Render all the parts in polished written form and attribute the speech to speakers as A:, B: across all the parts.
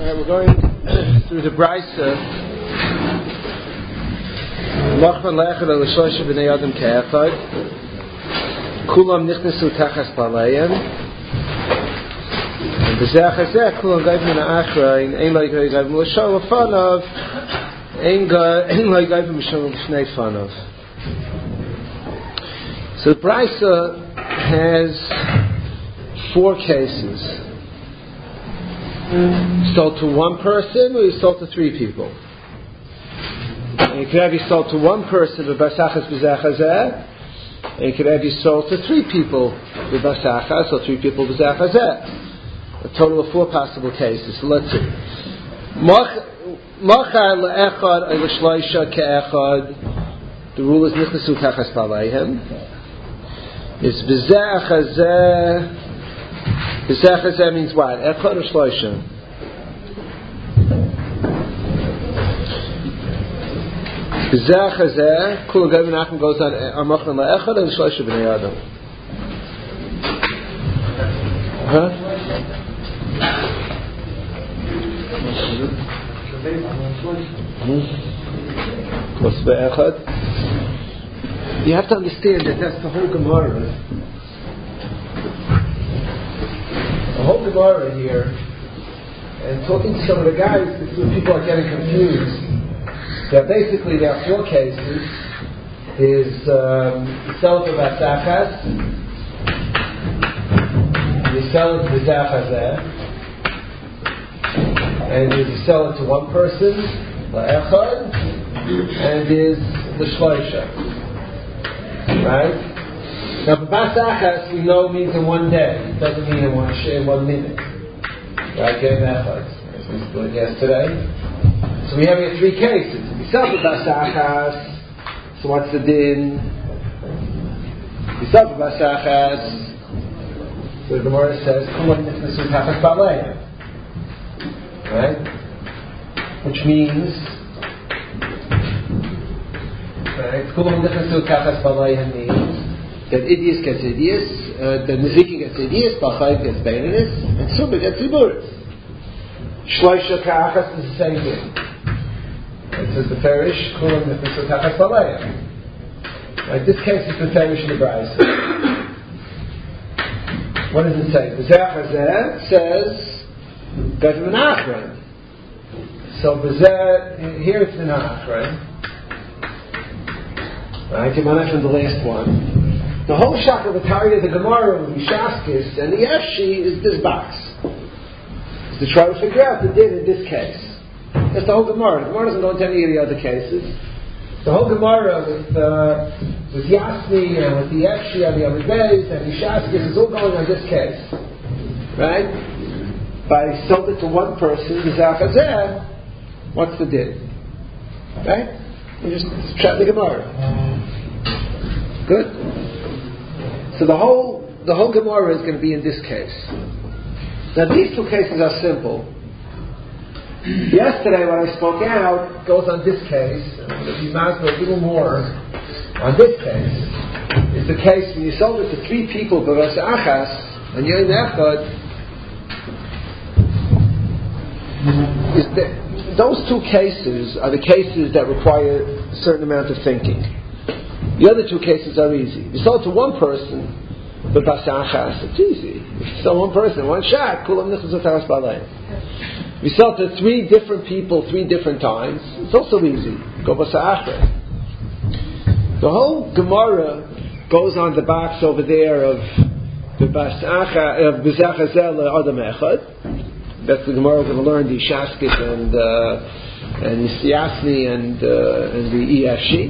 A: We're going through the Brisa. Machman le'echad al shloisha b'nei adam ke'echad. Kulam nichnesu tachas palayim. And b'zeh chazeh kulam gaiv min ha'achrain. Ein lo gaiv m'lashal l'fanav. Ein lo gaiv m'shal l'shnei fanav. So the Brisa has 4 cases. You sold to one person, or you sold to 3 people. And you could have you sold to one person with basachas b'zachazeh, and you could have you sold to 3 people with basachas, or 3 people with b'zachazeh. A total of 4 possible cases. So let's see. Machar le'echad or l'shloisha ke'echad. The rule is nichnesu tachas palayim. It's b'zachazeh. B'zachazeh means what? Echad or shloisha? B'zachazeh, Kula Gav Menachem goes on Amachman la'echad and shloisha b'nei adam. Huh? What's b'echad? You have to understand that that's the whole Gemara. The whole Gemara here, and talking to some of the guys, people are getting confused. That basically there are 4 cases. Is you sell it to basachas, you sell it to b'zachazeh, and you sell it to one person, la'echad, and is the shloisha. Right? Now, basachas we know means in one day. It doesn't mean in one minute. Right? Getting echad, as we did yesterday. So we have here 3 cases. We sell for basachas. So what's the din? We sell for basachas. So the Gemara says, "Kulam nichnesu tachas palayim." Right? Which means, right? Kulam nichnesu tachas palayim means that Idius gets Idius, the Nezikin gets Idius, Bachayim gets Beininus, and Summa gets Ziburis. Shloisha Ka'achas is the same thing. It says the Farish, Kulam Nichnesu Tachas Palayim. Right, this case is the Farish in the Brisa. What does it say? The Zechazeh says, Gav Menachem. So here it's Menachem. Right, Menachem the last one. The whole shaka of the Tarya, the Gemara, the Shaskis, and the Yefshi is this box. Is to try to figure out the din in this case. That's the whole Gemara. The Gemara doesn't go into any of the other cases. The whole Gemara with Yasni and with the Yefshi and the other days and the Shaskis is all going on this case. Right? By sold it to one person, the Zachazeh, what's the din? Right? We just chat the Gemara. Good? So the whole Gemara is going to be in this case. Now these 2 cases are simple. Yesterday when I spoke out goes on this case, and I'm going to be a little more on this case. It's the case when you sold it to 3 people, b'vas achas, and you're in echad. Those 2 cases are the cases that require a certain amount of thinking. The other 2 cases are easy. You sold to one person, but basachas, it's easy. If you sell one person, one shot, kulam nichnesu tachas palayim. If you sell to 3 different people 3 different times, it's also easy. Go basachas. The whole Gemara goes on the box over there of the basachas of b'zachazeh le'adam echad. That's the Gemara we're going to learn the Shaskis and the Siyasni and the Eyashi.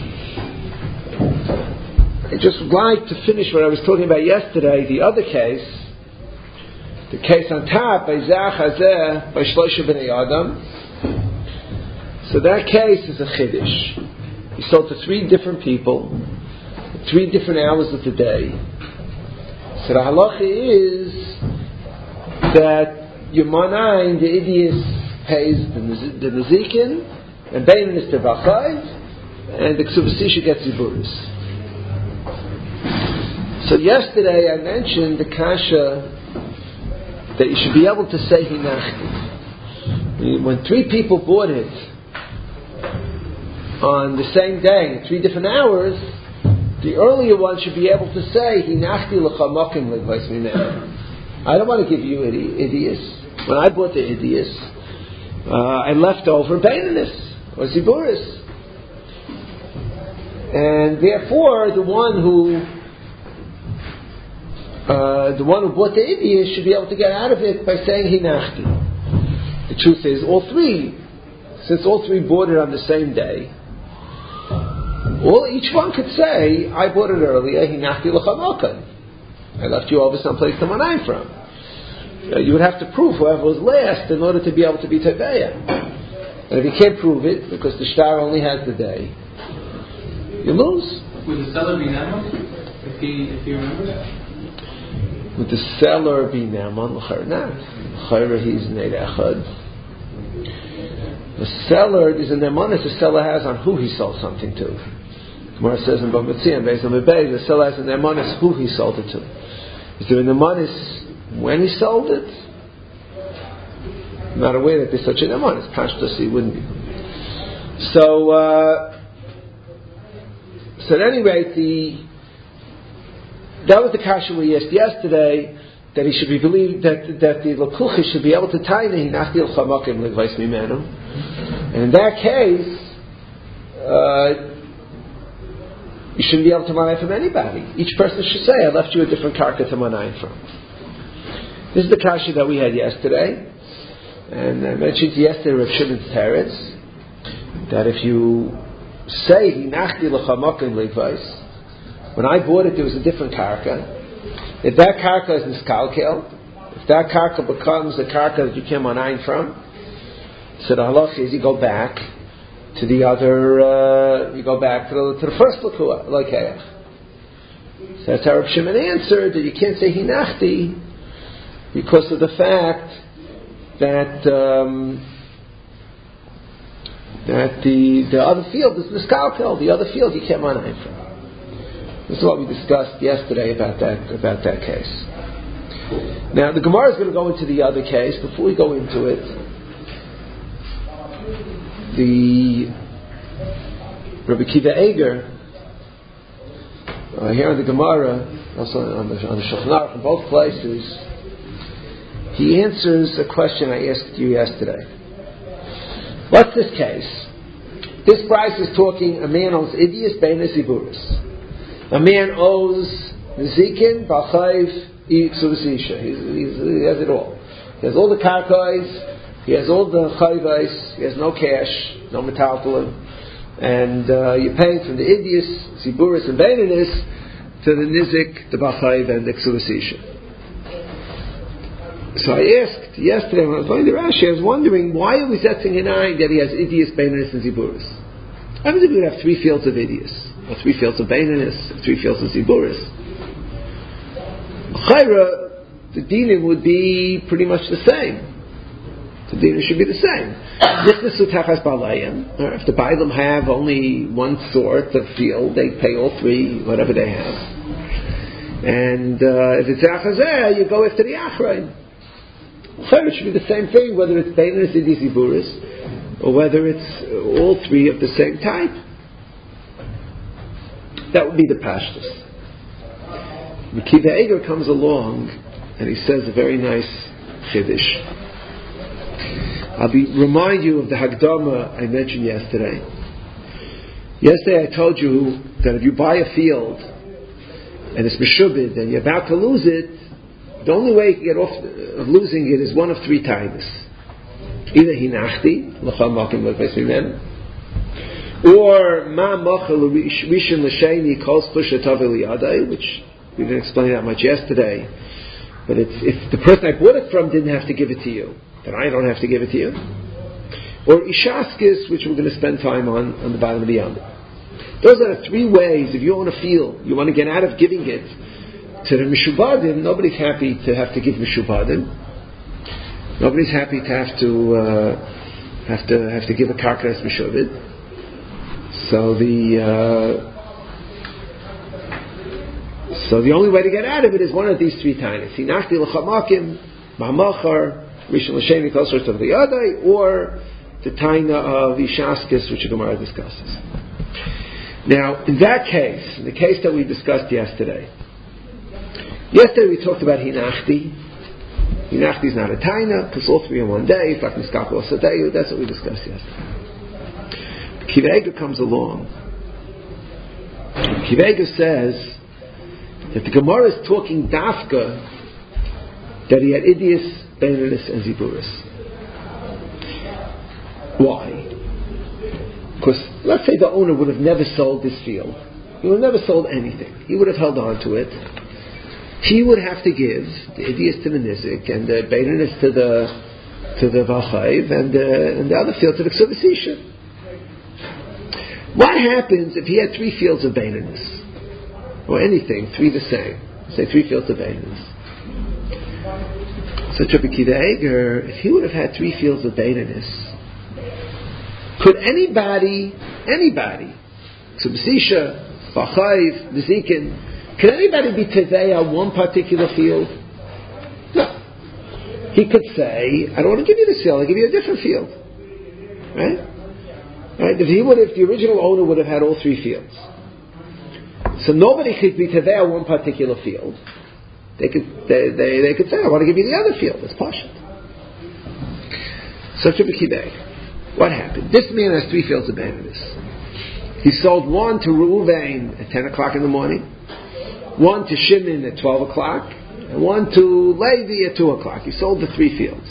A: I just would like to finish what I was talking about yesterday, the other case, the case on top, by Zachazeh, by Shloisha b'nei Adam. So that case is a Chiddush. He sold to 3 different people, 3 different hours of the day. So the halacha is that Yomanayin, the Idius pays the Nezikin, and Bein is the Bachayv, and the Ksuvasisha gets Ziburis. So yesterday I mentioned the kasha that you should be able to say Hinachti. When three people bought it on the same day, in 3 different hours, the earlier one should be able to say, Hinachti l'cha mokim legvais mimenu. I don't want to give you idios. When I bought the idios, I left over baininus or ziburis. And therefore, the one who bought the idios should be able to get out of it by saying Hinachti. The truth is, since all three bought it on the same day, each one could say, I bought it earlier, Hinachti l'cha mokim. I left you over someplace to manayim from. You would have to prove whoever was last in order to be able to be tebeya. And if you can't prove it, because the shtar only has the day, you lose.
B: Would the seller be Naman if he remembers?
A: Would the seller be Naman? L'chayr not. L'chayr he's Neid Echad. The seller is a Nemanis the seller has on who he sold something to. Gemara says in Bava Metzia and Beis Amibay, the seller has a Nemanis who he sold it to. Is there a Nemanis when he sold it? I'm not aware that there's such a Nemanis. Pashtus, he wouldn't be. So at any rate, that was the kasha we asked yesterday, that he should be believed that the Lakuchi should be able to tie the Hinachti l'cha mokim legvais mimenu. And in that case, you shouldn't be able to manay from anybody. Each person should say, I left you a different karka to manay from. This is the kasha that we had yesterday. And I mentioned yesterday Rav Shimon's teretz, that if you say Hinachti l'cha mokim legvais, when I bought it there was a different karka. If that karka is niskalkel, if that karka becomes a karka that you came on ayin from, so the halach is you go back to the other, you go back to the first lakua, lokeach. So that's how Reb Shimon answered that you can't say hinachti because of the fact that the other field is niskalkel, the other field you came on ayin from. This is what we discussed yesterday about that case. Now the Gemara is going to go into the other case. Before we go into it, the Rabbi Kiva Eger here in the Gemara, also on the Shulchan Aruch, in both places, he answers a question I asked you yesterday. What's this case? This price is talking a man owns idios beinas ziburis. A man owes Nezikin, Bachayv, Iksuvasisha. He has it all. He has all the karkais, he has all the chayvais, he has no cash, no metaltalin, and you're paying from the idios, Ziburis, and Beinanis to the Nizik, the Bachayv, and the Iksuvasisha. So I asked yesterday when I was going to Rashi, I was wondering why are we setting an eye that he has idios, Beinanis, and Ziburis? How many people have 3 fields of idios? Or 3 fields of Beinanis, 3 fields of Ziburis. Chayra, the dinim would be pretty much the same. The dinim should be the same. If the Bailam have only one sort of field, they pay all 3, whatever they have. And if it's Achazeh, you go after the Achrain. Chayra, it should be the same thing, whether it's Beinanis, Idios, Ziburis, or whether it's all 3 of the same type. That would be the pashtus. Kiva Eger comes along and he says a very nice chiddush. I'll remind you of the Hagdama I mentioned yesterday. Yesterday I told you that if you buy a field and it's meshubid and you're about to lose it, the only way you can get off of losing it is one of 3 times. Either hinachti, l'chal makim l'kveis mimenu, or ma machal rishon l'sheni kol spushat aveli, which we didn't explain that much yesterday. But if the person I bought it from didn't have to give it to you, then I don't have to give it to you. Or ishaskis, which we're going to spend time on the bottom of the yom. Those are the 3 ways. If you own a field, you want to get out of giving it to the mishubadim. Nobody's happy to have to give mishubadim. Nobody's happy to have to give a karkas mishubid. So the only way to get out of it is one of these 3 times. Hinachti l'chamakim, ma'machar, Rishon L'Sheni Kol Shlosh Tov Liyadai, or the Taina of Ishaskis, which the Gemara discusses. Now, in that case, in the case that we discussed yesterday we talked about Hinachti. Hinachti is not a Taina, because all three in one day, that's what we discussed yesterday. Kiva Eger comes along. Kiva Eger says that the Gemara is talking Dafka that he had Idias, Beinonus, and Ziburis. Why? Because let's say the owner would have never sold this field. He would have never sold anything. He would have held on to it. He would have to give the Idias to the Nizik and the Beinonus to the Vachayv and the other field to the Ksubasisha. What happens if he had 3 fields of Beinonus? Or anything, 3 the same. Say 3 fields of Beinonus. So Rabbi Kiva Eger, if he would have had 3 fields of Beinonus, could anybody, Ksubasisha, Vachayv, Nizikin, can anybody be Tevei on one particular field? No. He could say, I don't want to give you this field, I'll give you a different field. Right? If the original owner would have had all 3 fields. So nobody could be Tevei on one particular field. They could say, I want to give you the other field. It's Pashut. So what happened? This man has 3 fields of Beinonus. He sold one to Reuven at 10 o'clock in the morning, one to Shimon at 12 o'clock, and one to Levi at 2 o'clock. He sold the 3 fields.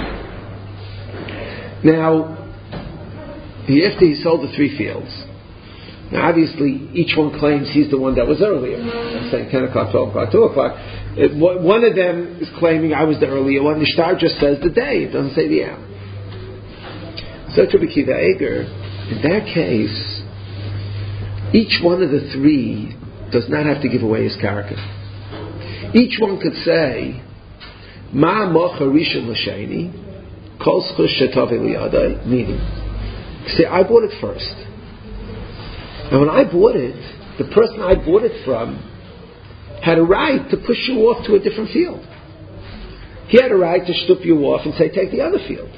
A: Now, after he sold the 3 fields, now obviously each one claims he's the one that was earlier. I'm saying 10 o'clock, 12 o'clock, 2 o'clock. One of them is claiming I was the earlier one. The Shtar just says the day, it doesn't say the hour. So Rabbi Kiva Eger, in that case, each one of the 3 does not have to give away his karka. Each one could say, Ma mocha rishon l'sheni, kol zchus shetov eliyadai, meaning, say, I bought it first. And when I bought it, the person I bought it from had a right to push you off to a different field. He had a right to shtup you off and say, take the other field.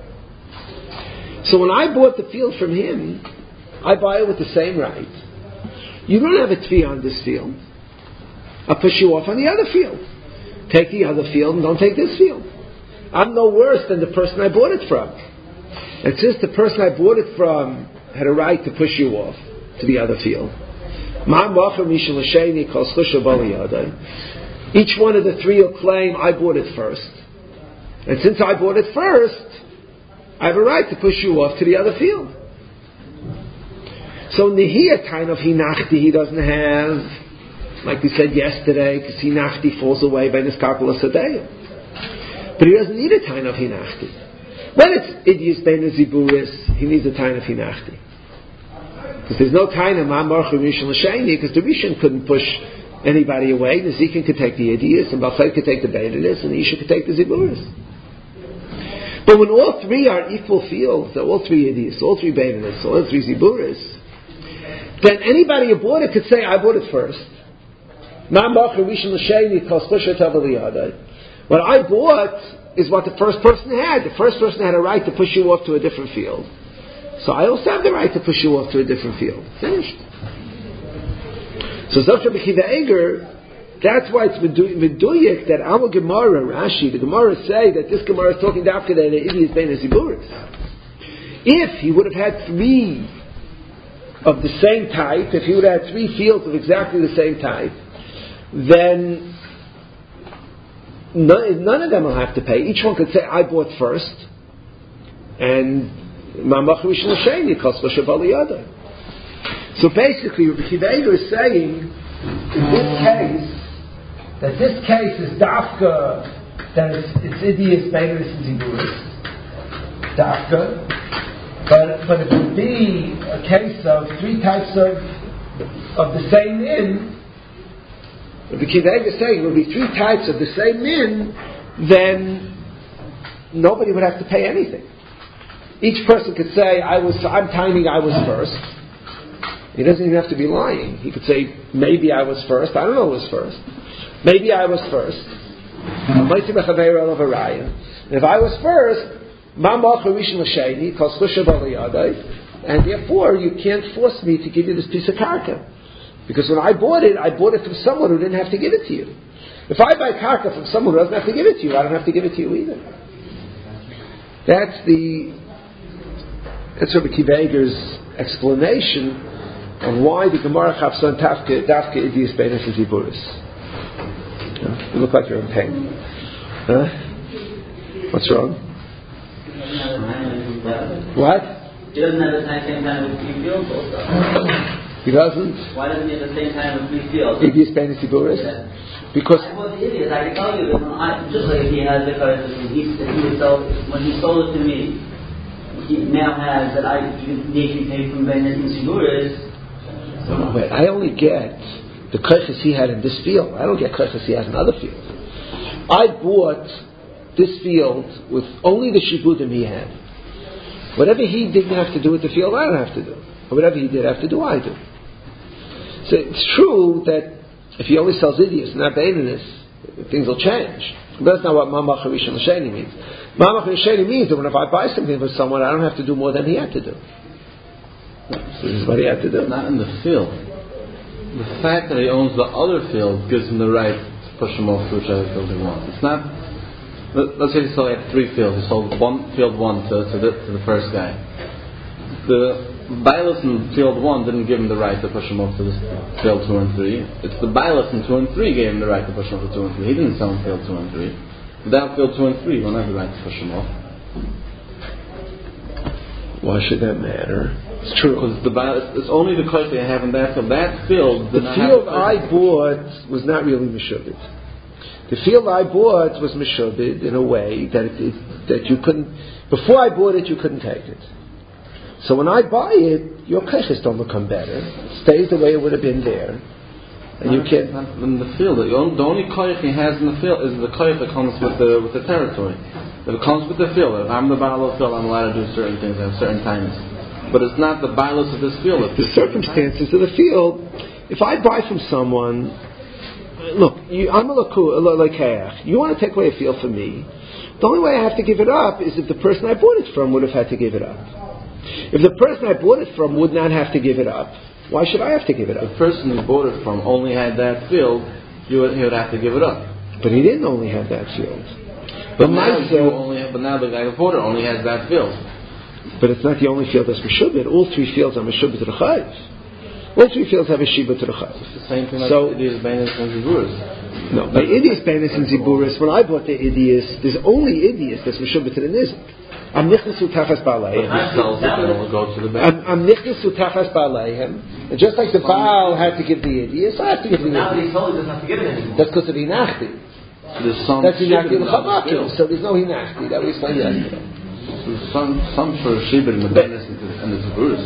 A: So when I bought the field from him, I buy it with the same right. You don't have a tvi on this field. I'll push you off on the other field. Take the other field and don't take this field. I'm no worse than the person I bought it from. And since the person I bought it from had a right to push you off to the other field, each one of the 3 will claim I bought it first. And since I bought it first, I have a right to push you off to the other field. So Nehiyah kind of Hinachti he doesn't have, like we said yesterday, because Hinachti falls away by Niskarpala Sadeya. But he doesn't need a time of Hinachti. When it's Idius Bein Ziburis, he needs a time of Hinachti. Because there's no time of Ma'amar Rishon L'Sheni, because the Rishon couldn't push anybody away. The Zikin could take the Idius, and Balchai could take the Beinonus, and the Isha could take the Ziburis. But when all 3 are equal fields, all 3 Idius, all 3 Beinonus, all 3 Ziburis, then anybody who bought it could say, I bought it first. What I bought is what the first person had. The first person had a right to push you off to a different field. So I also have the right to push you off to a different field. Finished. So Zafra B'Kiva Eger, that's why it's Meduyik that our Gemara, Rashi, the Gemara say that this Gemara is talking after that the Idias Bein Ziburis. If he would have had 3 of the same type, if he would have had 3 fields of exactly the same type, then none of them will have to pay. Each one could say, I bought first, and Ma'amach Rishon L'Sheni, Kosva Shabali Yada. So basically, Rabbi Kiva Eger is saying, in this case is Dafka, that it's Idias, Beinonus, and Ziburis. Dafka. But it would be a case of 3 types of the same min. Rabbi Kiva Eger is saying it would be 3 types of the same min, then nobody would have to pay anything. Each person could say, I'm timing I was first. He doesn't even have to be lying. He could say, maybe I was first. I don't know who was first. Maybe I was first. If I was first, Mamach Rishon L'Sheni calls Chushav Aliyadai, and therefore you can't force me to give you this piece of karka. Because when I bought it from someone who didn't have to give it to you. If I buy karka from someone who doesn't have to give it to you, I don't have to give it to you either. That's Rabbi Akiva Eiger's explanation of why the Gemara Chapson Dafke Idias Beinas and Ziburis. You look like you're in pain. Huh? What's wrong? What?
C: He doesn't have the same time with three fields also.
A: He doesn't?
C: Why doesn't he have the same time with three fields?
A: Idias Beinas Ziburis?
C: Yeah.
A: Because
C: I was the idiot. I can tell you that just like he has the curses, when he sold it to me, he now has that I need to pay from Beinas and Ziburis.
A: Wait, I only get the koiches he had in this field. I don't get koiches he has in other fields. I bought this field with only the shibudim he had. Whatever he didn't have to do with the field, I don't have to do. Or whatever he did have to do, I do. So it's true that if he only sells idios, not beininus, things will change. But that's not what Mamach Rishon L'Sheni means. Mamach L'Sheni means that when if I buy something from someone, I don't have to do more than he had to do. So this is what he had to do.
D: Not in the field. The fact that he owns the other field gives him the right to push him off to whichever field he wants. It's not. Let's say he sold three fields. He sold field one to the first guy. The Bailus in field 1 didn't give him the right to push him off to field 2 and 3. It's the Bailus in 2 and 3 gave him the right to push him off to 2 and 3. He didn't sell him field 2 and 3. Without field 2 and 3, he don't have the right to push him off.
A: Why should that matter? It's true.
D: Because it's only the cost they have in that field. That field did not
A: field I bought was not really Meshubit. The field I bought was Meshubit in a way that you couldn't. Before I bought it, you couldn't take it. So when I buy it, your koiches don't become better. It stays the way it would have been there, and you can't.
D: In the field, the only koich he has in the field is the koich that comes with the territory. If it comes with the field, if I'm the Baal of the field, I'm allowed to do certain things at certain times. But it's not the Baalus of this field.
A: The circumstances of the field. If I buy from someone, look, I'm a lekeach. You want to take away a field from me? The only way I have to give it up is if the person I bought it from would have had to give it up. If the person I bought it from would not have to give it up, why should I have to give it up?
D: The person you bought it from only had that field, he would have to give it up.
A: But he didn't only have that field.
D: But now the guy who bought it only has that field.
A: But it's not the only field that's Meshubit. All three fields are Meshubit to the Chayiv. All three fields have a Shiba to the Chayiv.
D: It's the same thing like Idias, Beinas, and Ziburis.
A: No, by Idias, Beinas, and Ziburis, when I bought the Idias, there's only Idias that's Meshubit to the Nizik. I'm nichnasu tachas ba'aleihem. I'm nichnasu tachas ba'aleihem. And just like the Baal had to give the Idias, I have to give the Idias.
C: Now that he's told he doesn't have to give it anymore.
A: That's because of Hinachti. That's Hinachti l'chamakim. So there's no Hinachti. That we explained yesterday.
D: There's some sort of shibud in the Beinas and the Ziburis.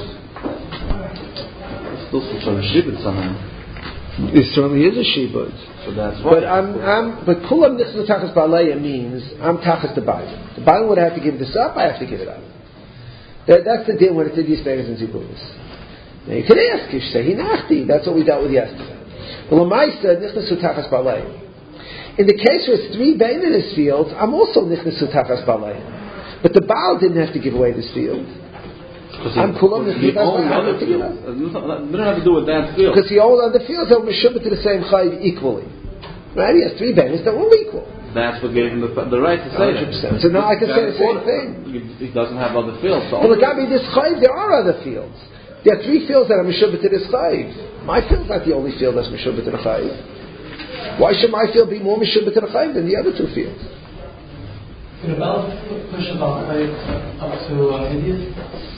D: There's still some sort of shibud somehow.
A: There certainly is a shibud.
D: So that's why.
A: But kulam nichnasu tachas ba'aleihem means I'm tachas the Baal. The Baal would have to give this up. I have to give it up. That's the deal when it's Idias, Beinas, and Ziburis. Now you could ask, you say Hinachti. That's what we dealt with yesterday. Well, Lamaisa nichnasu tachas ba'aleihem. In the case where it's three Beininus fields, I'm also nichnasu tachas ba'aleihem. But the Baal didn't have to give away this field. I'm kulam nichnasu tachas ba'aleihem.
D: It doesn't have to do with that field.
A: Because he owned other fields that were meshubit to the same chayiv equally. Right? He has three Beininus that were equal.
D: That's what gave him the right to say
A: 100%. So now I can say the same thing.
D: He doesn't have other fields. So
A: well, look, this chayiv, there are other fields. There are three fields that are meshubit to this chayiv. My field's not the only field that's meshubit to the chayiv. Why should my field be more meshubit to the chayiv than the other two fields?
B: Can a Baal push a Baal up to Idias?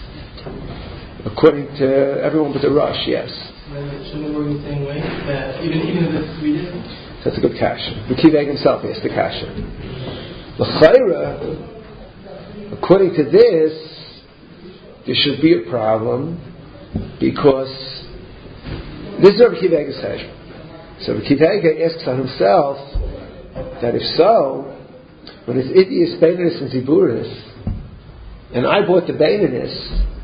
A: According to everyone but the Rush, yes.
B: Shouldn't it work the same way? Even if it's three different?
A: That's a good kasha. Akiva himself asked the kasha. L'chayra, according to this, there should be a problem because this is what Akiva says. So Akiva asks on himself that if so, when it's Idias, Beininus, and Ziburis, and I bought the Beininus,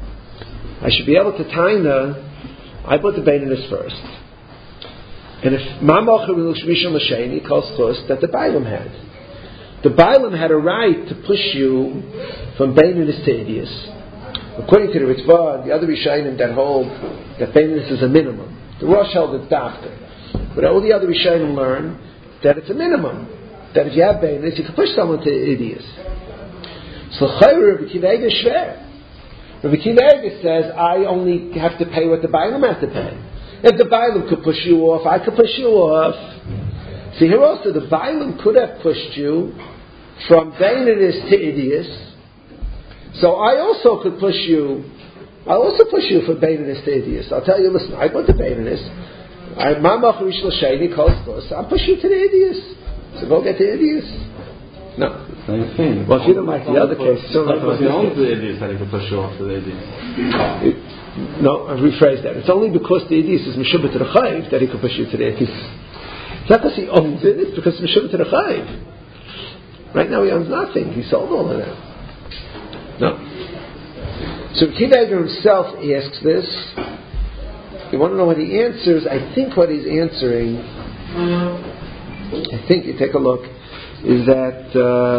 A: I should be able to taina. I bought the Beininus first. And if Mamach Rishon L'Sheni calls chus that the Bailam had. the Bailam had a right to push you from Beinonus to Idius. According to the Ritva, the other Rishonim that hold that Beinonus is a minimum. The Rosh held it's Dafka. But all the other Rishonim learn that it's a minimum. That if you have Beinonus, you can push someone to Idius. So Chayr Rabbi Kiva Eiger Shver. Rabbi Kiva Eiger says, I only have to pay what the Bailam has to pay. If the Bailam could push you off, I could push you off. See, here also, the Bailam could have pushed you from Beinonus to Idius. So I also could push you. I'll also push you from Beinonus to Idius. I'll tell you, listen, I go to Beinonus. I'll push you to the Idius. So go get the Idius. No. Well, if you don't like the other case, so
D: he owns the Idius that he could push you off to the Idius.
A: No, I've rephrased that. It's only because the Idius is Meshubah to the Chayiv that he could push you to the Idius. It's not because he owns it, it's because it's Meshubah to the Chayiv. Right now he owns nothing. He sold all of that. No. So Kiva Eiger himself asks this. You want to know what he answers? I think what he's answering, I think, you take a look, is that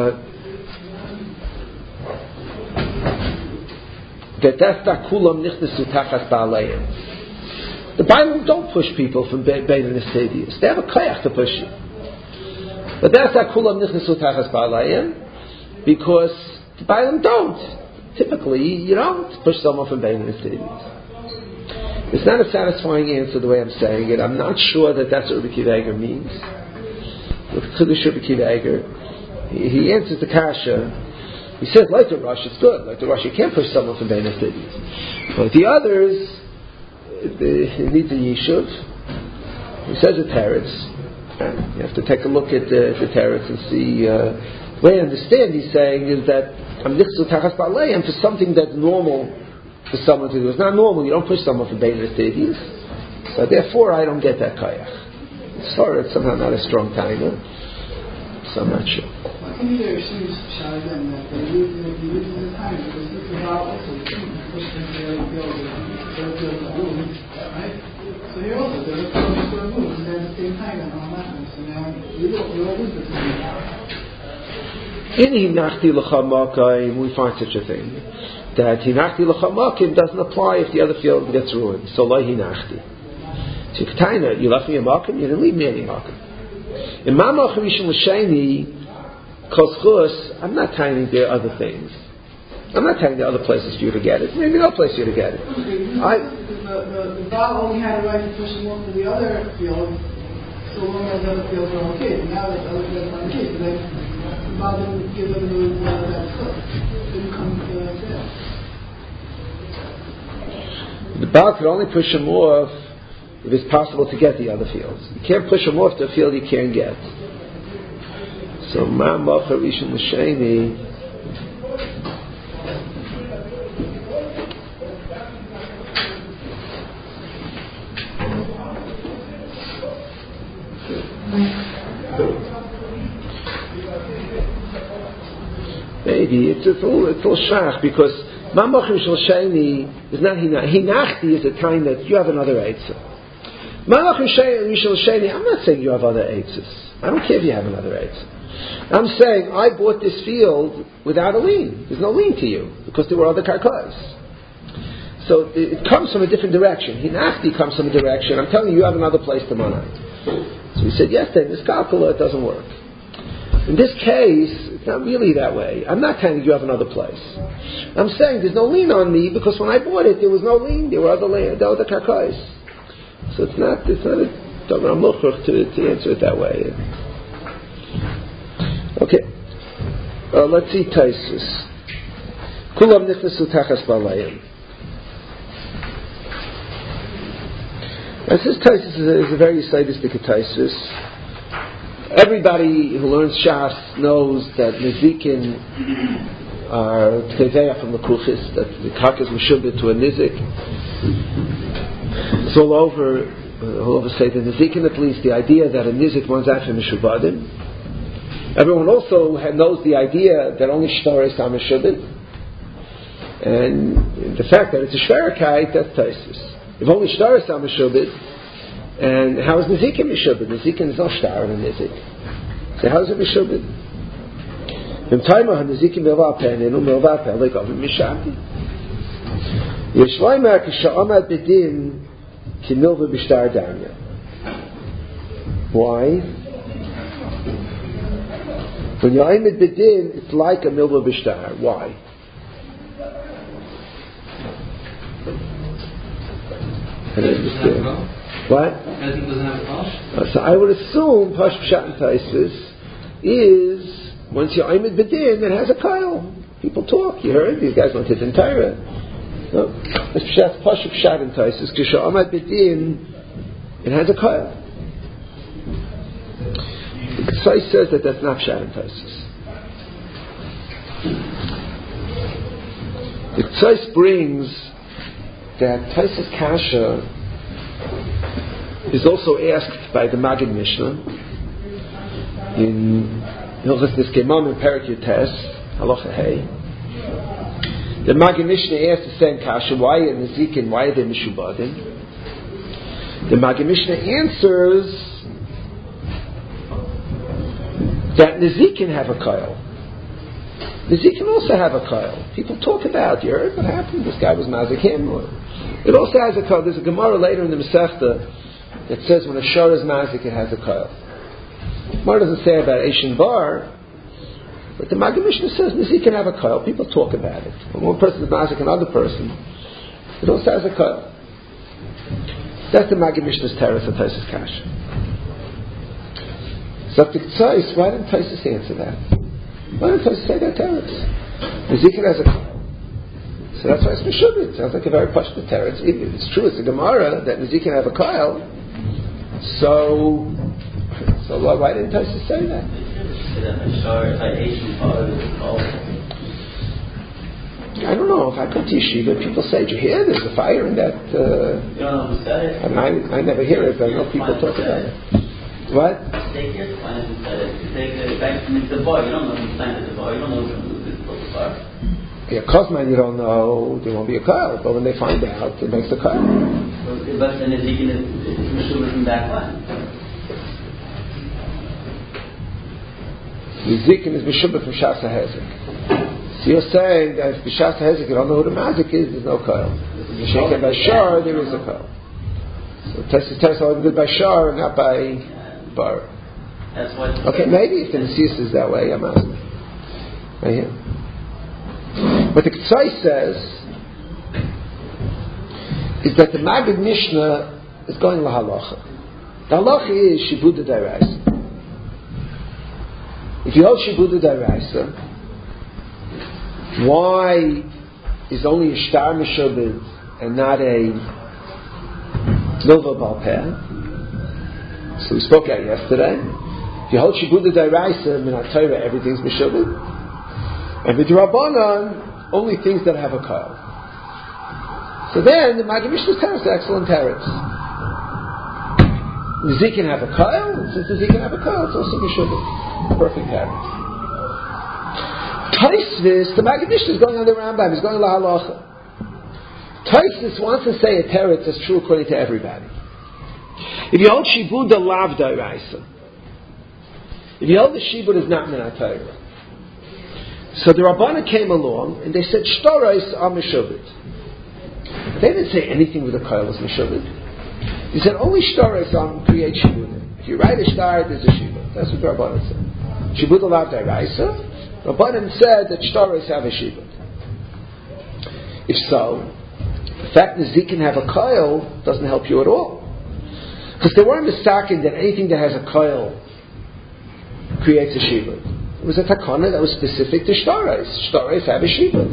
A: that's kulam nichnesu tachas ba'alayim. The Bible don't push people from Beinonus to Idius. They have a koyach to push you. But that's kulam nichnesu tachas ba'alayim, because the Bible don't. Typically, you don't push someone from Beinonus to Idius. It's not a satisfying answer the way I'm saying it. I'm not sure that that's what Rabbi Kiva Eiger means. Look at Chiddush Rabbi Kiva Eiger. He answers the kasha. He says, like the Rosh, it's good. Like the Rosh, you can't push someone from Beinonus to Idius. But the others, it needs a yishuv. He says a teretz. You have to take a look at the teretz and see. The way I understand he's saying is that I'm nichsu tachas ba'alayim for something that's normal for someone to do. It's not normal. You don't push someone from Beinonus to Idius. So therefore, I don't get that kayach. Sorry, it's somehow not a strong timer. So I'm not sure.
B: Can you assume Shazam that they use the time because this is how also push them to build right? So here also there's a push for a move and at the same time and all that. So now you don't lose the time.
A: In Hinachti L'chamakim, we find such a thing. That Hinachti L'chamakim doesn't apply if the other field gets ruined. So Lo Hinachti. So K'taina, you left me a makim, you didn't leave me any makim. In Mamach Rishon L'Sheni, Koschus, I'm not telling you there are other things. I'm not telling you there are other places for you to get it. Maybe no place for you to get it.
B: The Baal only had a right to push him off to the other field, so long as the other fields are okay. Now that the other fields are okay, so then the Baal didn't give them that stuff. Didn't come to that.
A: The Baal could only push him off if it's possible to get the other fields. You can't push him off to a field you can't get. So Ma Macha Rishon L'Sheni, maybe it's all shach because Ma Macha Rishon L'Sheni is not Hinachti is a time that you have another eitzah. Ma Macha Rishon L'Sheni, I'm not saying you have other eitzahs. I don't care if you have another eitzah. I'm saying I bought this field without a lien. There's no lien to you because there were other karkas. So it comes from a different direction. Hinachti comes from a direction. I'm telling you, you have another place to money. So he said, yes, then this calcula it doesn't work. In this case, it's not really that way. I'm not telling you you have another place. I'm saying there's no lien on me because when I bought it, there was no lien. There were other karkas. So it's not a Davar Muchach to answer it that way. Okay, let's see Taisus. Kulam nichnesu tachas ba'alayim. This Taisus is a very sadistic Taisus. Everybody who learns Shas knows that Nizikin are Tkeveya from the Kuchis, that the Kak is Meshubah to a Nizik. It's all over say the Nizikin at least, the idea that a Nizik runs after Meshubadim. Everyone also knows the idea that only Shtar is Meshubah. And the fact that it's a Shverakite, that's Taisus. If only Shtar is Meshubah, and how is Nizikin Meshubah? Nizikin is no Shtar in a Nizik. So how is it Meshubah? Im Timer hanizikim milva penenu milva pelek of mishati. Yeshloimer k'sha'amad bedin ki milva b'shtar danya. Why? When you're aimed bedin, it's like a milva b'shtar. Why? I don't understand. What? So I would assume Pash Pshat and Taisis is once you're aimed bedin, it has a kyle. People talk. You heard these guys went to the Torah. No, Pash Pshat and Taisis. K'sha'amad bedin, it has a kyle. The Ksai says that that's not Pshat and Taisis. The Ksai brings that Taisis Kasha is also asked by the Maggid Mishnah in Hilchos Niskemam in Perek Yutes, Halacha Hey. The Maggid Mishnah asked the same Kasha, why are Nezikin, why are they Mishubadim? The Maggid Mishnah answers that Nezikin have a kyle. Nezikin also have a kyle. People talk about, you heard what happened? This guy was Mazikim. It also has a kyle. There's a Gemara later in the Masechta that says when a shor is mazik, it has a kyle. Gemara doesn't say about Eishin Bar, but the Maggid Mishnah says Nizik can have a kyle. People talk about it. When one person is mazik another person, it also has a kyle. That's the Maggid Mishnah's teretz of Taisus Kasha. So the Tzais, why didn't Taisus answer that? Why didn't Taisus say that teretz? Nizik has a kyle. So that's why it's Meshubit. Sounds like a very pashut teretz. It's true, it's a Gemara that Nizik can have a kyle. So why didn't Taisus say that? I don't know. If I come to yeshiva, people say, "Did you hear? There's a fire in that."
C: You don't know who said it.
A: I never hear it, but I know people talk about it. What?
C: Take it. Find who said it. Take it back to the bar. You don't know who planted the bar. You don't know who built the bar.
A: Yeah, Kosman, you don't know, there won't be a kyle. But when they find out, it makes a kyle.
C: But then Ezekiel is Meshubah from back when?
A: Ezekiel is Meshubah from Shas HaHezek. So you're saying that if B'Shas HaHezek you don't know who the mazik is, there's no kyle. If you shake it by shar, there is a kyle. So Taisus tells only good by shar, not by bar.
C: That's what.
A: Okay, maybe if the Mesias is that way, I'm asking. Right here. What the Ksai says is that the Maggid Mishnah is going lahalacha. The halacha is shibuda d'oraisa. If you hold shibuda d'oraisa, why is only a shtar meshubed and not a milva bal peh? So we spoke out yesterday. If you hold shibuda d'oraisa, min ha-Torah, everything's meshubed. And with Rabbanan, only things that have a kyle. So then, the Maggid Mishnah's teretz is excellent teretz. Nizik can have a kyle, and since Nizik can have a kyle, it's also Meshubah. Perfect teretz. Taisvis, the Maggid Mishnah is going on the Rambam, he's going lahalacha. Taisvis wants to say a teretz that's true according to everybody. If you hold shibud lav d'oraisa, if you hold the shibud is not min ha-Torah, so the Rabbana came along and they said shtarais are meshubit. They didn't say anything with a kyle is meshubit. They said only shtarais create shibud. If you write a shtar, there's a shibud. That's what the Rabbana said. Shibud alav d'oraisa. Rabbana said that shtarais have a shibud. If so, the fact that Zik can have a kyle doesn't help you at all, because they weren't mistaken that anything that has a kyle creates a shibud. It was a takana that was specific to shtarais. Shtarais have a shibud.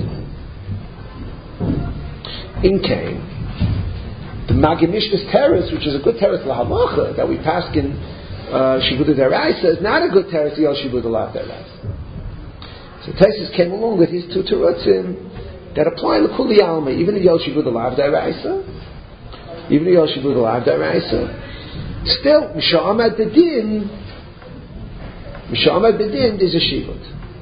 A: In came the Maggid Mishnah's teretz, which is a good teretz lahalacha that we pass in shibud d'oraisa, is not a good teretz yal shibud alav d'oraisa. So Taisus came along with his two terutzim that apply to kuli alma, even if yal shibud alav d'oraisa, even if yal shibud alav d'oraisa, still misha'amad bedin. Mishamad bedin is a shibud.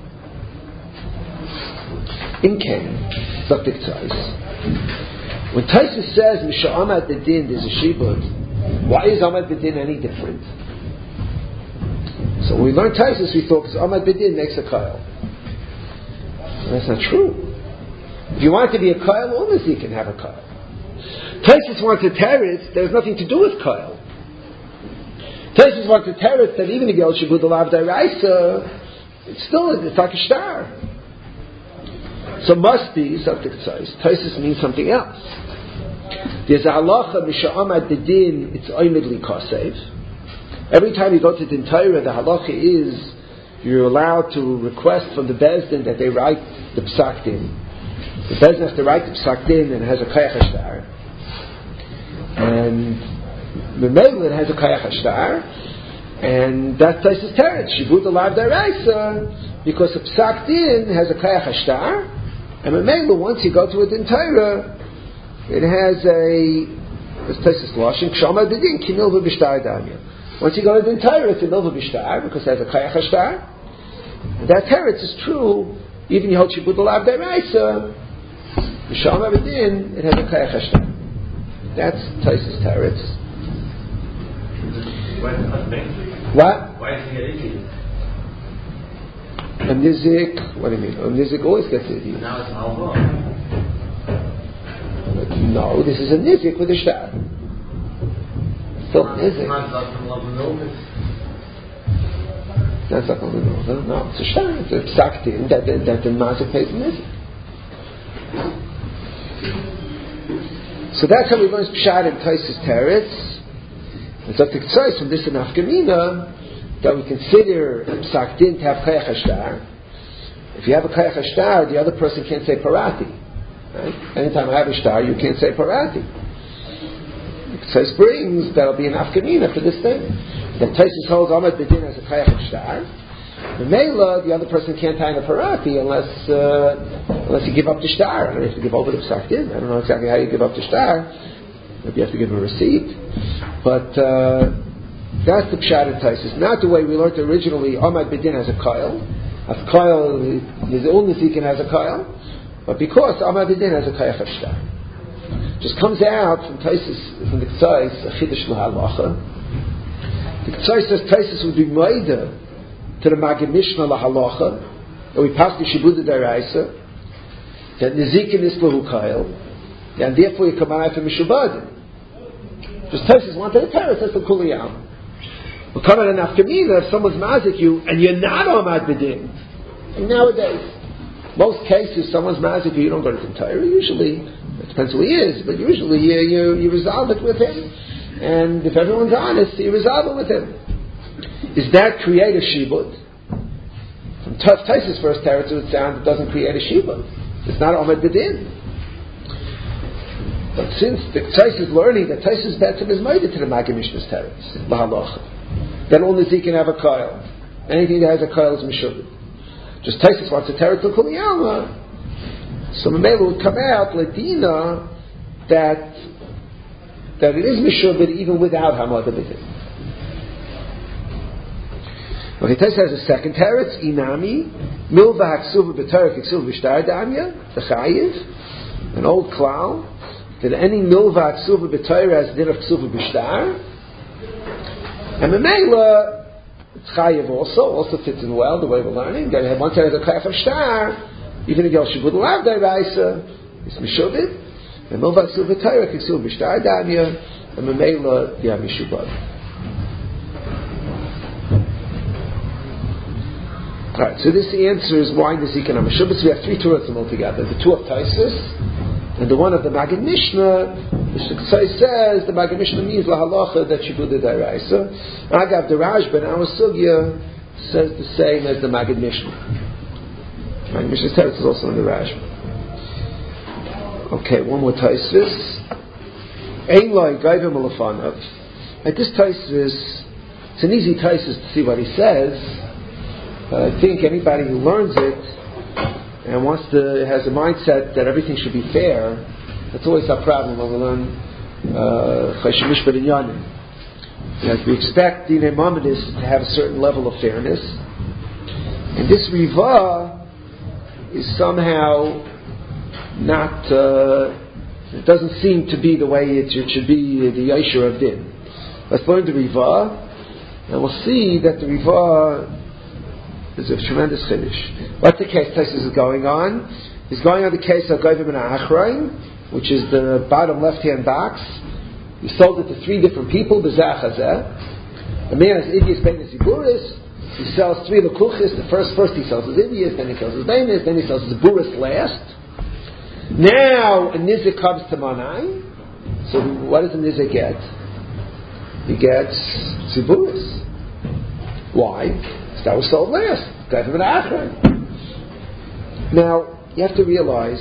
A: In Ken, Zaktik Tzais. When Taisus says Mishamad bedin is a shibud, why is Amad bedin any different? So when we learned Taisus, we thought because Amad bedin makes a kyle. That's not true. If you want to be a Kyle, all Nizik can have a Kyle. Taisus wants to teretz, there's nothing to do with Kyle. Taisus wants to teretz that even if Yel Shibud Alav Daraisa, it's like a star. So must be something size. Taisus means something else. There's a halacha misha'amad bedin, it's oimidli kasev. Every time you go to Din Torah, the halacha is you're allowed to request from the Bezdin that they write the Psak Din. The Bezdin has to write the Psak Din and it has a Kayach HaShtar. And Memele has a Kayach HaShtar. And that's Taisus Teretz, Shibud Alav Daraisa, because the Psak Din has a Kayach HaShtar. And Memele, once you go to a Din Torah, it has a Taisus Lashon, Kshama Din, Kinil V'Bishtar Damya. Once you go to Din Torah, it's a Milva Bishtar, because it has a Kayach HaShtar. And that teretz is true, even you hold Shibud Alav Daraisa, Misham Abedin, it has a Kayach HaShtar. That's Taisus teretz. What? Why does he get Indian? A Nizik, what do you mean? A Nizik always gets Indian.
C: Now it's Alva.
A: No, this is a Nizik with a Shtar. Still Nizik. That's not going to know. No, it's a shtar. It's a psak din that the mazik pays in Nizik. So that's how we learn Pshat in Taisus Teretz. It's up to Ktsois from this in Afkamina that we consider psak din to have Kayach HaShtar. If you have a Kayach HaShtar, the other person can't say Parati. Right? Anytime I have a shtar, you can't say Parati. Ktsois brings that'll be an Afkamina for this thing. That Taisus holds Ahmed Bedin as a Kayach HaShtar. The Mela, the other person can't tie in a Parati unless you give up the shtar. I don't know if you have to give over the Psak Din. I don't know exactly how you give up the shtar. Maybe you have to give a receipt. But that's the Pshat in Taisus. Not the way we learned originally. Ahmed Bedin has a Kyle. A Kyle, his own Nizikin has a Kyle. But because Ahmed Bedin has a Kayach HaShtar. Just comes out from Taisus, from the Ktsois, a Chiddush L'Halacha. The Ktsois says Taisus would be Maida to the Magid Mishnah L'Halacha, that we pass the Shibud Daraisa, that Nizikin is Lahu Kyle, and therefore you come out from Mishubadim. Just Taisus wanted a teretz, that's the Kuliyam. But come out in Afkamina, if someone's mazik you, and you're not Ahmad Bedin. And nowadays, most cases, someone's mazik you, you don't go to the Torah. Usually, it depends who he is, but usually you resolve it with him. And if everyone's honest, you resolve it with him. Is that create a shibud? From Taisus' first teretz, it would sound it doesn't create a shibud. It's not Ahmed Bedin. But since the Taisus is learning that Taisus betzim is made to the Magid Mishnah's teretz, lahalacha, then only he can have a kyle. Anything that has a kyle is mishubid. Just Taisus wants a teretz to kuliyama, so Mamela would come out Ladina that it is mishubid even without Hamad Bedin. Okay, Taisus has a second teretz, inami, milva haksuva b'tarek haksuva b'shtar damya, the chayiv, an old klal, that any milva haksuva b'tarek has din of ksuva b'shtar, and Mamela, it's chayiv also fits in well, the way we're learning, that once there is a kayach of shtar, even if Yel Shibud Alav Daraisa, it's mishubid, and milva haksuva b'tarek haksuva b'shtar damya, and Mamela, yeah, mishubad. Alright, so this answers why the Zikin HaMeshubas. We have three Turim altogether. The two of Taisus, and the one of the Magid Mishnah. The Ktsois says the Magid Mishnah means lahalacha that Shibud Daraisa. Agav the Rashba in our Sugya says the same as the Magid Mishnah. Magid Mishnah's teretz is also in the Rashba. Okay, one more Taisus. Ein loy gayvim alafanav. At this Taisus, it's an easy Taisus to see what he says. I think anybody who learns it and has a mindset that everything should be fair, that's always our problem when we learn Chayshim Mishpat in Yanim. We expect Dinei Mamadis to have a certain level of fairness, and this Riva is somehow not. It doesn't seem to be the way it should be the Yashir of Din. Let's learn the Riva, and we'll see that the Riva is a tremendous chiddush. What's the case Tosfos is going on? He's going on the case of Goyim and Achraim, which is the bottom left-hand box. He sold it to 3 different people, B'zeh Chazeh. A man has Idias, Beinis, Ziburis. He sells 3 Lekuchis. First he sells his Idias, then he sells his Beinis, then he sells his Ziburis last. Now a Nizik comes to Manai. So what does a Nizik get? He gets Ziburis. Why? Because that was sold last. Goyim and Achraim. Now, you have to realize,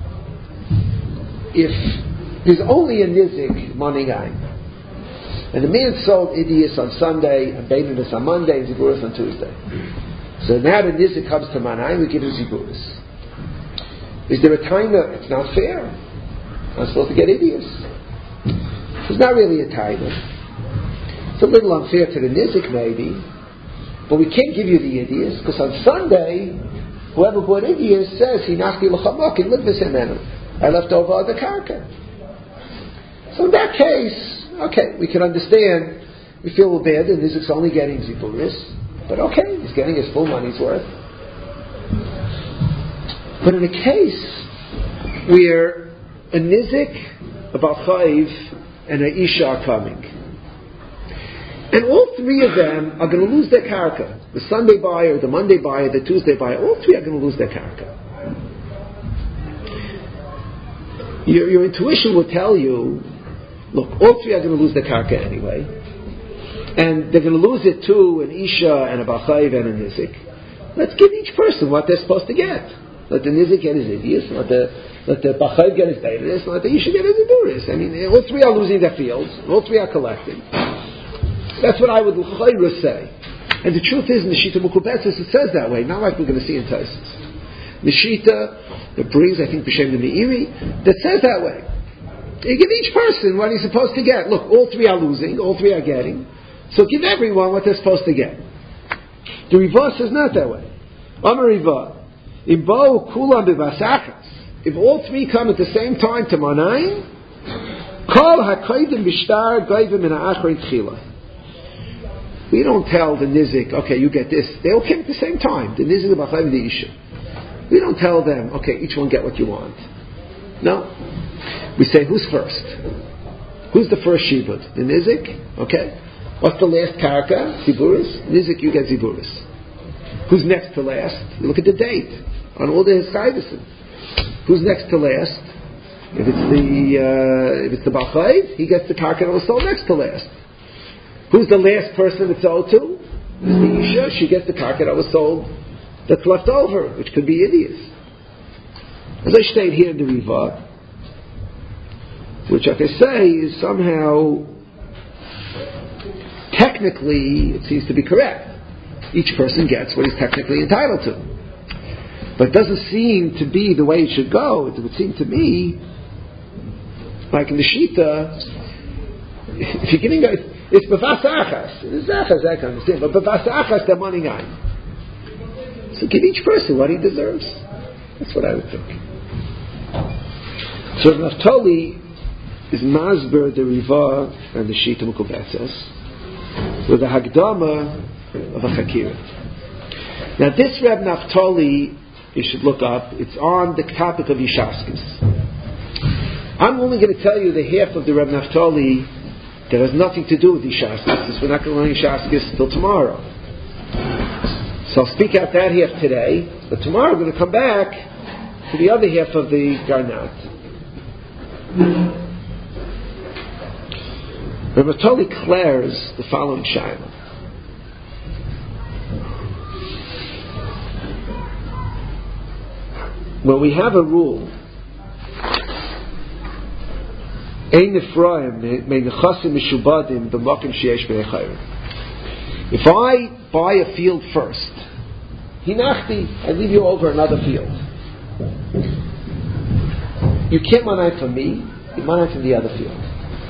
A: if there's only a nizik money guy, and the man sold Idias on Sunday and Beininus on Monday and Ziburis on Tuesday, so now the nizik comes to Manai, we give him Ziburis. Is there a time that it's not fair? I'm supposed to get Idias. It's not really a time. It's a little unfair to the nizik maybe, but we can't give you the Idias because on Sunday whoever bought Idias says he nachti l'chamok and lived this in I left over the karka. So in that case, okay, we can understand. We feel a little bad that Nizik's only getting Ziburis, but okay, he's getting his full money's worth. But in a case where a Nizik, a Baal Chayv, and an Isha are coming, and all 3 of them are going to lose their karka. The Sunday buyer, the Monday buyer, the Tuesday buyer, all 3 are going to lose their karka. Your intuition will tell you, look, all 3 are going to lose their karka anyway. And they're going to lose it to an Isha and a Baal Chayv and a Nizik. Let's give each person what they're supposed to get. Let the Nizik get his Idias, let the Baal Chayv get his Beinis, let the Isha get his Ziburis. I mean, all 3 are losing their fields, all 3 are collecting. That's what I would say. And the truth is, in the Shita Mukubetzis, it says that way, not like we're going to see in Tosfos. The Shita, that brings, I think, B'Shem the Meiri, that says that way. You give each person what he's supposed to get. Look, all 3 are losing, all 3 are getting, so give everyone what they're supposed to get. The Rivah says not that way. Amar Rivah, if all 3 come at the same time to Manayim, Kol HaKoidim Bishtar Goyim and Achraim Tchila. We don't tell the Nizik, okay, you get this. They all came at the same time. The Nizik, the Baal Chayv, and the Isha. We don't tell them, okay, each one get what you want. No. We say, who's first? Who's the first Shibud? The Nizik? Okay. What's the last karka? Ziburis? Nizik, you get Ziburis. Who's next to last? You look at the date on all the Hisaydison. Who's next to last? If it's the Baal Chayv, he gets the karka that was sold next to last. Who's the last person it's sold to? It's the Isha. She gets the karka that was sold that's left over, which could be Idias. As I stated here in the Rivah, which I can say is somehow, technically, it seems to be correct. Each person gets what he's technically entitled to. But it doesn't seem to be the way it should go. It would seem to me, like in the Shita, if you're giving it's b'vas achas. It's achas, I can understand, but b'vas achas, they're money guy. So give each person what he deserves. That's what I would think. So Naftali is Masber the Rivah and the Shita Mukubetzes with the Hagdama of a Chakira. Now this Reb Naftali, you should look up, it's on the topic of Yishaskis. I'm only going to tell you the half of the Reb Naftali that has nothing to do with Yishaskis, since we're not going to learn Yishaskis till tomorrow. So I'll speak out that half today, but tomorrow we're going to come back to the other half of the Garnat. Reb Naftali declares the following shayla. When we have a rule, if I buy a field first, hinachti, I leave you over another field. You can't manai from me, you manai from the other field.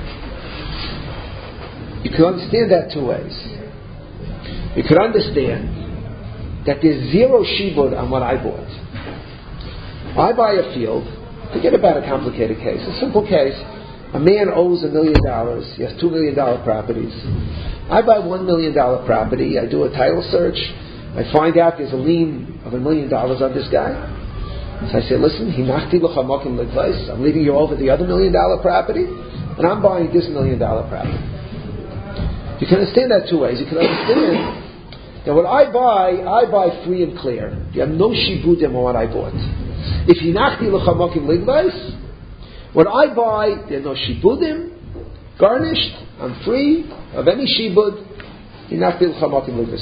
A: You can understand that 2 ways. You could understand that there's 0 shibud on what I bought. I buy a field, forget about a complicated case, a simple case. A man owes $1 million, he has $2 million properties. I buy $1 million property, I do a title search, I find out there's a lien of $1 million on this guy. So I say, listen, I'm leaving you over the other $1 million property, and I'm buying this $1 million property. You can understand that two ways. You can understand that what I buy free and clear. You have no shibudim on what I bought. If hinachti l'chamakim ligvais, what I buy, there are no shibudim, garnished, I'm free of any shibud, hinachti l'chamakim ligvais.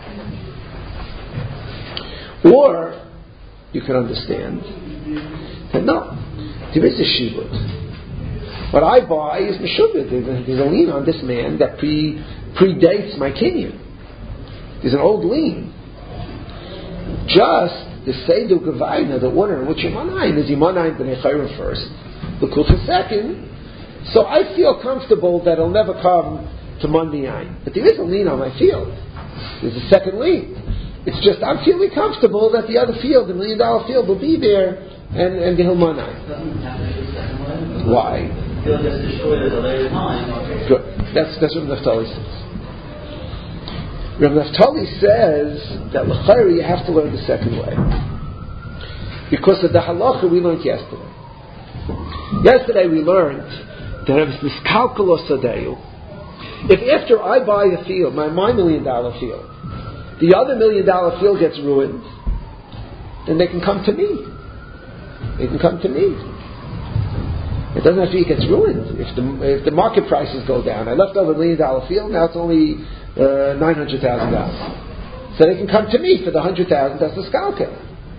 A: Or, you can understand that no, there is a shibud. What I buy is meshubed. There's a lien on this man that predates my kinyan. There's an old lien. Just the Seidu Gavaina, the order in which Yimanayin is Yimanayin B'nei Chayrim first, the Kulcha second. So I feel comfortable that it'll never come to Mondayayin. But there is a lien on my field. There's a second lien. It's just I'm feeling comfortable that the other field, the $1 million field, will be there and the Hilmanayin. Why?
C: He'll just destroy it at a later time.
A: Good. That's what Naphtali says. Rav Naphtali says that l'chayr you have to learn the second way, because of the halacha we learned yesterday. Yesterday we learned that it was this kalkulos sadeyu. If after I buy a field, my $1 million field, the other $1 million field gets ruined, then they can come to me. They can come to me. It doesn't have to be it gets ruined. If the market prices go down, I left over $1 million field, now it's only $900,000. So they can come to me for the $100,000. That's the skalka.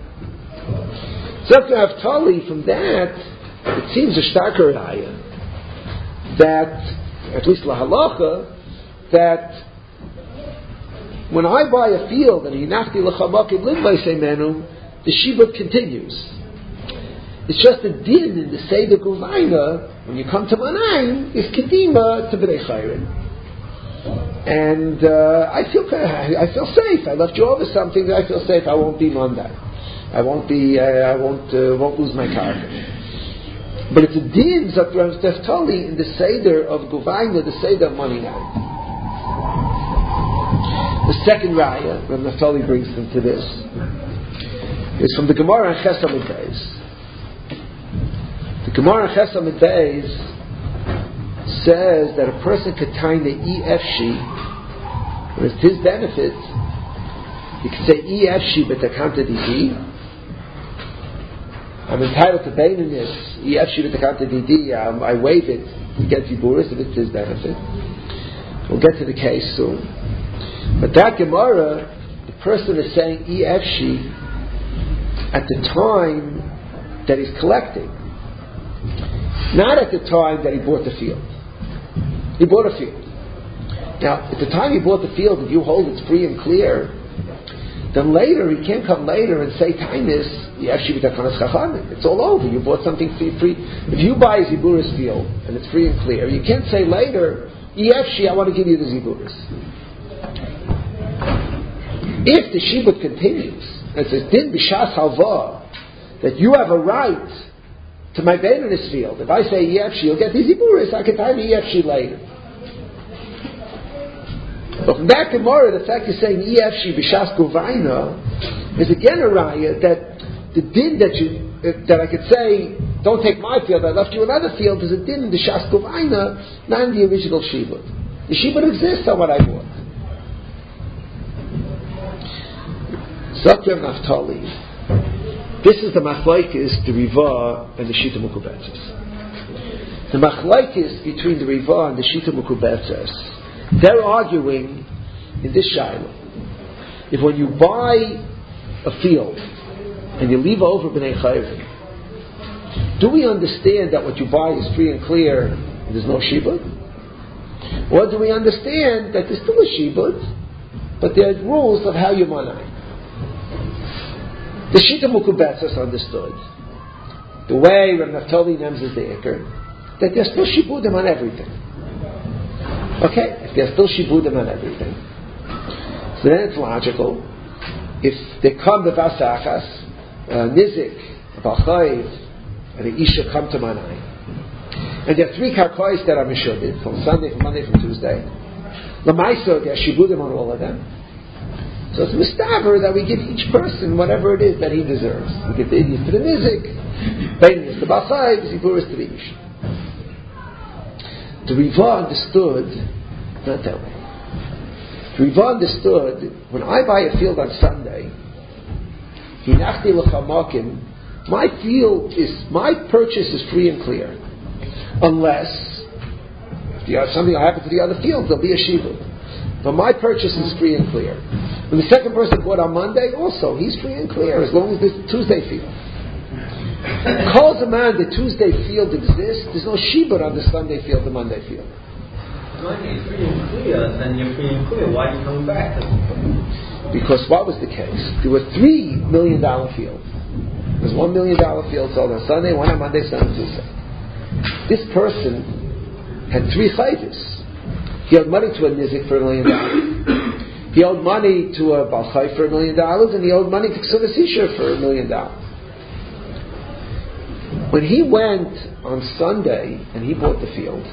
A: So if you have Tali from that, it seems a starker raya that, at least la halacha, that when I buy a field and hinachti l'chamakim lidvay seimenu, the shibud continues. It's just a din in the Seder Guvayna, when you come to Manayim, is kedima to B'nei Chayrim. And I feel safe. I left you over something that I feel safe. I won't be Monday. I won't lose my car. But it's a din that Rav Naphtali in the Seder of Guvayna, the Seder of Manayim. The second raya Rav Naphtali brings into this is from the Gemara in Ches Amud Beis. The Gemara in Ches Amud Beis says that a person could tie the EFshi, whereas his benefit, you could say EFshi b'takanta didi. I'm entitled to Baininus, EFshi b'takanta didi, I waive it to get Ziburis if it's his benefit. We'll get to the case soon. But that Gemara, the person is saying EFshi at the time that he's collecting. Not at the time that he bought the field. He bought a field. Now, at the time he bought the field, if you hold it's free and clear, then later, he can't come later and say, Tainis, it's all over. You bought something free. If you buy a Ziburis field, and it's free and clear, you can't say later, EFshi, I want to give you the Ziburis. If the Shibud continues, and it says, Din b'shas halva, that you have a right to my Baininus field. If I say EFshi, you'll get the Ziburis, I can tie the EFshi later. But from that Gemara, the fact you're saying EFshi b'shas guvayna is again a raya that the din that I could say, don't take my field, I left you another field, is a din in the shas guvayna, not in the original shibud. The shibud exists on what I bought. Zakir Naphtali. This is the machlaikis, the Riva, and the Shita Mukubetzes. The machlaikis between the Riva and the Shita Mukubetzes, they're arguing in this shaila. If when you buy a field and you leave over B'nei Chayrim, do we understand that what you buy is free and clear and there's no shibud? Or do we understand that there's still a shibud, but there are rules of how you manai? The Shita Mukubetzes understood the way Rav Naphtali names is the Iker, that there's still shibudim on everything. Okay, if there's still shibudim on everything, so then it's logical. If they come to Vasachas, Nizik, Balchayiv, and the Isha come to Manai, and there are 3 karkois that are Meshubid, from Sunday, from Monday, from Tuesday, Lamaisa, there are shibudim on all of them. So it's mistaver that we give each person whatever it is that he deserves. We give the idiot to the nizik, Bainis to Balchai, Ziburis to the Ish. The Riva understood, not that way. The Riva understood, when I buy a field on Sunday, Hinachti l'chamakim, my purchase is free and clear. Unless, if something will happen to the other fields, there'll be a shibud. But my purchase is free and clear. When the second person bought on Monday, also, he's free and clear, as long as there's Tuesday field. Calls a man the Tuesday field exists, there's no shibud on the Sunday field, the Monday field.
E: When you're free and clear, then you're free and clear. Why are you coming back?
A: Because what was the case? There were $3 million fields. There's $1 million field sold on Sunday, one on Monday, one on Tuesday. This person had 3 chayvus. He owed money to a nizik for $1 million. He owed money to a balchai for $1 million, and he owed money to Ksuvas Isha for $1 million. When he went on Sunday and he bought the field,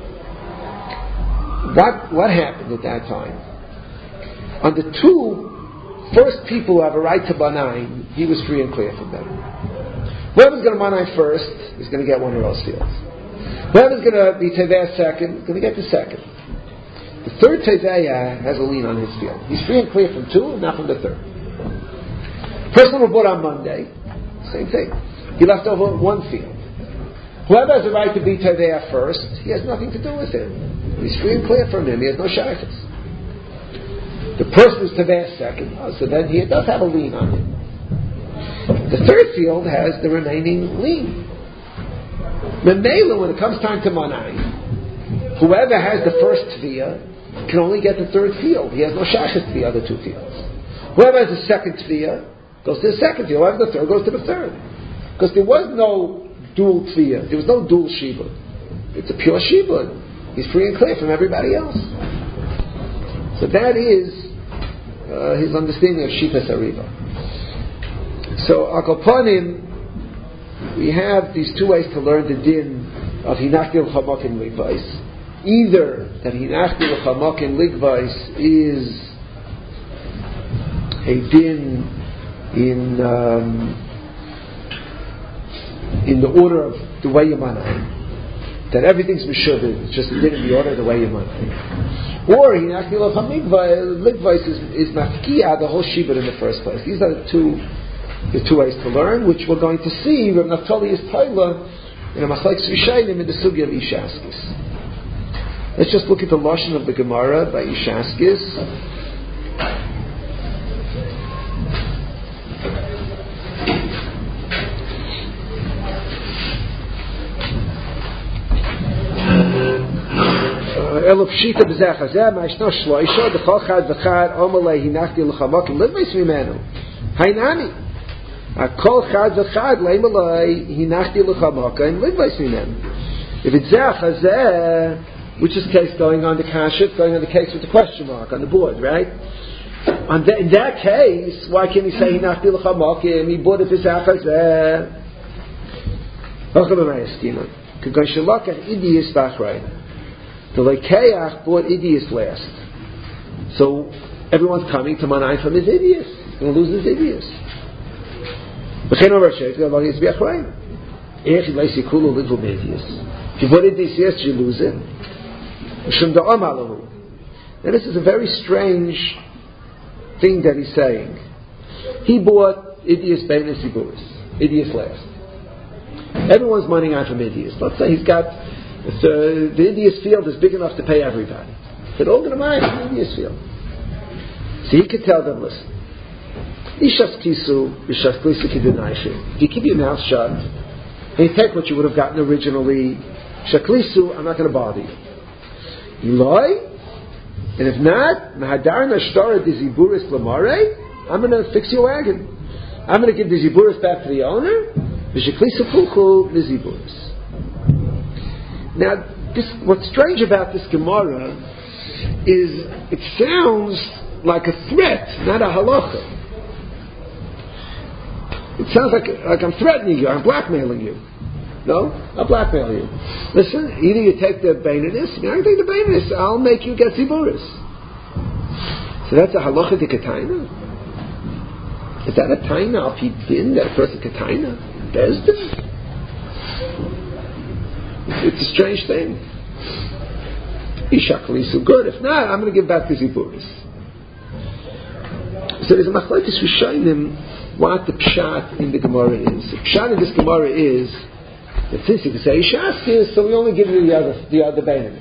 A: what happened at that time? On the 2 first people who have a right to Banai, he was free and clear from them. Whoever's going to Banai first is going to get one of those fields. Whoever's going to be Teveh second is going to get the second. The third Teveh has a lien on his field. He's free and clear from 2, not from the third. Person who bought on Monday, same thing. He left over 1 field. Whoever has a right to be Teveh first, he has nothing to do with him. He's free and clear from him. He has no shaykhs. The person who's Teveh second, so then he does have a lien on him. The third field has the remaining lien. Memela, when it comes time to Manai, whoever has the first Tviyah can only get the third field. He has no shaykhs to the other 2 fields. Whoever has the second Tviyah goes to the second field. Whoever has the third goes to the third. Because there was no dual Tviyah. There was no dual Shibud. It's a pure Shibud. He's free and clear from everybody else. So that is his understanding of Shitas Ariva. So, Akoponim, we have these 2 ways to learn the din of Hinachti l'chamakim ligvais. Either that Hinachti l'chamakim ligvais is a din in the order of the way you manai, that everything's meshuvah, it's just a din in the order of the way you manai. Or Hinachti l'chamakim ligvais is mafkiya the whole shibud in the first place. These are the two ways to learn, which we're going to see Rav Naftali is Taila in a Machlekes Rishayim in the Sugya of Ishaskis. Let's just look at the Lashon of the Gemara by Ishaskis. Eluf Shita b'zeh hazeh ma'ishno shloisha d'chol chad v'chad omalei hinachti l'chamakim livmeis mimenu hainami. Kol chad v'chad leimalei hinachti l'chamakim livmeis mimenu. If it's zeh hazeh, which is the case going on the kashet, going on the case with the question mark on the board, right? In that case, why can't he say hinachti l'chamakim? He bought it for zeh hazeh. V'chol b'mayastina. K'goy shalakach idiyis b'achrayim. The Lekeach bought Idius last. So everyone's coming to Manai from his Idius. He's going to lose his Idius. If you bought Idius yes, you lose it. Now this is a very strange thing that he's saying. He bought Idius Beinis Iburis. Idius last. Everyone's money out from Idius. Let's say he's got the Idius field is big enough to pay everybody. They're all going to buy the Idius field. So he could tell them, listen, Ishas Kisu, Ishas Klisu Kidinaishi. If you keep your mouth shut, and you take what you would have gotten originally, Shaklisu, I'm not going to bother you. You lie, and if not, Mahadar Nashtara Diziburis Lamare, I'm going to fix your wagon. I'm going to give the Ziburis back to the owner, Vishaklisu Puchu Diziburis. Now, what's strange about this Gemara is it sounds like a threat, not a halacha. It sounds like I'm threatening you, I'm blackmailing you. No, I'll blackmail you. Listen, either you take the Baininus, if you don't take the Baininus, I'll make you get Ziburis. So that's a halacha de kataina. Is that a taina al pi din that a person kataina? Bezdin? It's a strange thing. Ishakli so good. If not, I'm going to give back the ziburis. So there's a machlokes rishonim what the pshat in the Gemara is. The pshat in this Gemara is that since you can say shaskis, so we only give you the other beinamis.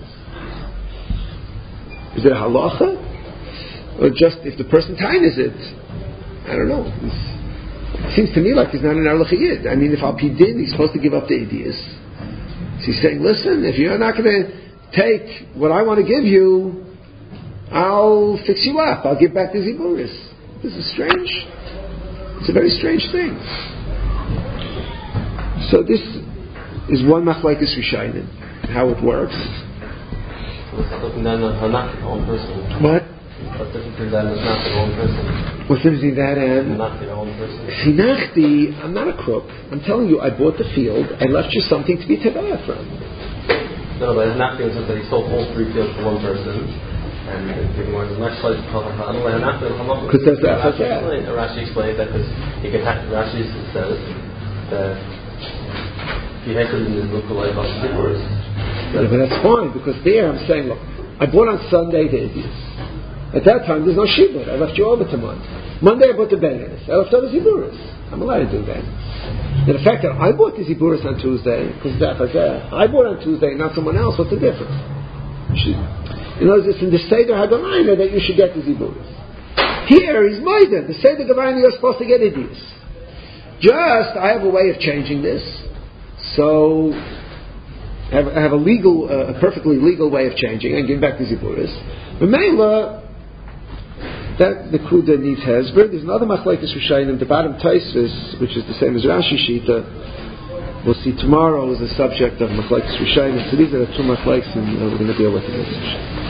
A: Is it a halacha? Or just if the person tainas it? I don't know. It seems to me like he's not an halacha yid. I mean, if al pi din, he's supposed to give up the ideas. So he's saying, listen, if you're not going to take what I want to give you, I'll fix you up. I'll give back the ziburis. This is strange. It's a very strange thing. So this is one machlokes rishonim, how it works.
E: What's different than a own person?
A: What?
E: What's different than a own person?
A: What's different between that and
E: own person?
A: Sinachti? I'm not a crook. I'm telling you, I bought the field. I left you something to be tevah from.
E: No, but Hanachti was that he sold all 3 fields for one person, and the more the next slide because
A: there's the afazah.
E: Rashi explained that because he can have Rashi says that he hated in the book about the divorce.
A: Yeah, but that's fine because there I'm saying, look, I bought on Sunday the idiots. At that time there's no shibur. I left you over to Monday I bought the beinamis. I left other ziburis. I'm allowed to do that. And the fact that I bought the ziburis on Tuesday, because I bought on Tuesday, not someone else, what's the difference? In other words, it's in the Seder HaGamayna that you should get the ziburis. Here, he's Maiden. The Seder HaGamayna, you're supposed to get idis. Just, I have a way of changing this. So, I have a legal, a perfectly legal way of changing and giving back the ziburis. But Mela, that the Kuda needs Hezber. There's another machlokes rishonim, the bottom Taisvis, which is the same as Rashi Shita. We'll see tomorrow is the subject of machlokes rishonim. So these are the 2 machlokes, and we're going to deal with it.